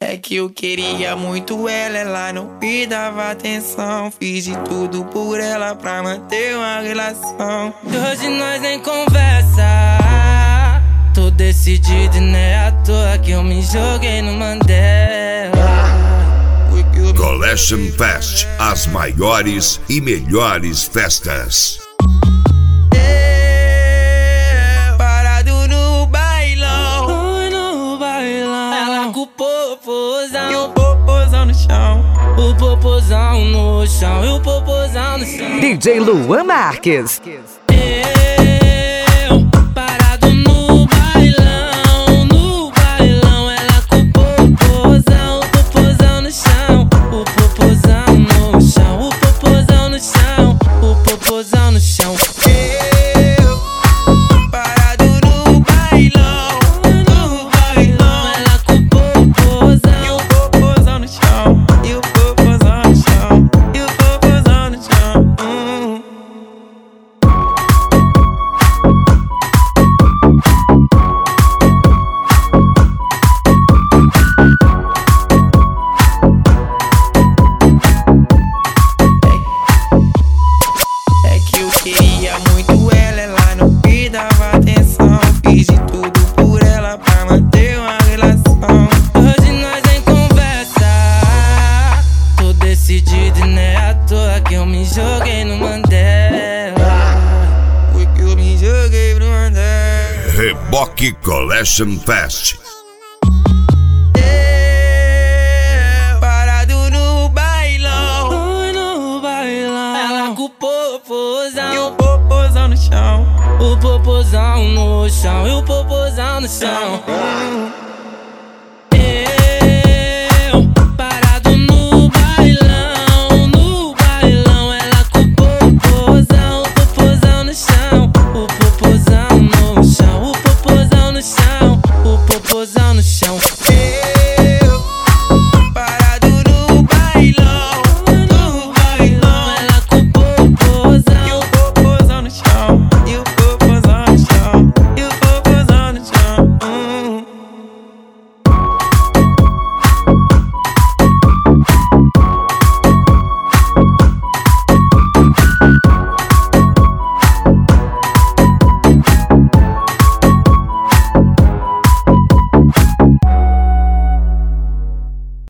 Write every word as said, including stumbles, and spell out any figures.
É que eu queria muito ela, ela não me dava atenção. Fiz de tudo por ela pra manter uma relação. Hoje nós nem conversa. Tô decidido e não é à toa que eu me joguei no Mandela. Collection Fest, as maiores e melhores festas. Parado no bailão, Oi, no bailão. Ela com o popozão e o popozão no chão. O popozão no chão e o popozão no chão. D J Luan Marques. Eu, parado no bailão, no bailão. Ela com o popozão, o popozão no chão. O popozão no chão, o popozão no chão. O popozão no chão. Eu, parado no bailão, no bailão. Ela com o popozão e o popozão no chão. E o popozão no chão. E o popozão no chão. Hum. É que eu queria muito ela, ela não me dava atenção. Fiz de tudo por ela pra manter uma relação. Hoje nós nem conversa. Tô decidido e não é à toa que eu me joguei no Mandela. Foi que eu me joguei pro andar. Reboque Collection Fest. Parado no bailão, Oi, no bailão. Ela com o e o popozão popozão no chão. O popozão no chão e o popozão no chão. Hum.